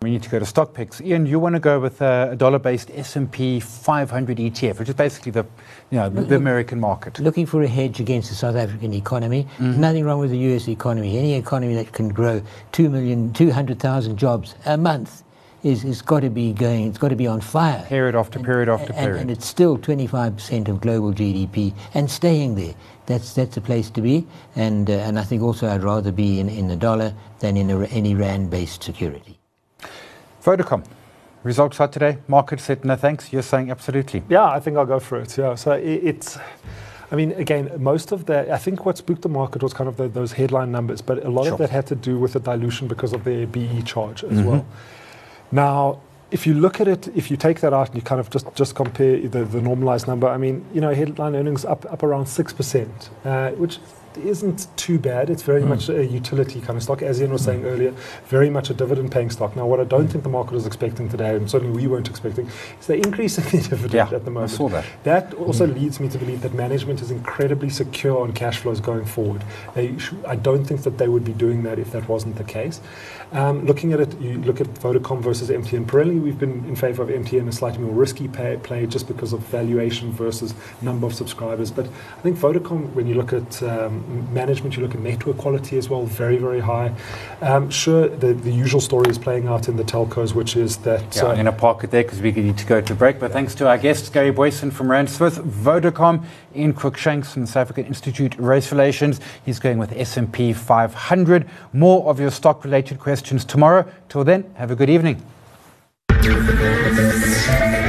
We need to go to stock picks. Ian, you want to go with a dollar-based S&P 500 ETF, which is basically the American market. Looking for a hedge against the South African economy. There's nothing wrong with the US economy. Any economy that can grow 200,000 jobs a month is got to be going. It's got to be on fire. Period after period after period. And it's still 25% of global GDP and staying there. That's a place to be. And I think also I'd rather be in the dollar than in any rand-based security. Vodacom, results out today. Market said no thanks. You're saying absolutely. Yeah, I think I'll go for it. Yeah, so it's. I mean, again, most of that, I think what spooked the market was kind of those headline numbers, but a lot of that had to do with the dilution because of the BE charge as well. Now, if you look at it, if you take that out and you kind of just compare the normalized number, I mean, headline earnings up around 6%, which isn't too bad. It's very much a utility kind of stock, as Ian was saying earlier, very much a dividend-paying stock. Now, what I don't think the market was expecting today, and certainly we weren't expecting, is the increase in the dividend at the moment. I saw that. That also leads me to believe that management is incredibly secure on cash flows going forward. I don't think that they would be doing that if that wasn't the case. Looking at it, you look at Vodacom versus MTN. Perennially, we've been in favor of MTN, a slightly more risky play just because of valuation versus number of subscribers. But I think Vodacom, when you look at management, you look at network quality as well, very, very high. Sure, the usual story is playing out in the telcos, which is that... I'm going to park it there because we need to go to break. But thanks to our guests, Gary Boyson from Rand Smith, Vodacom, Ian Cruikshanks from the South African Institute of Race Relations. He's going with S&P 500. More of your stock-related questions tomorrow. Till then, have a good evening.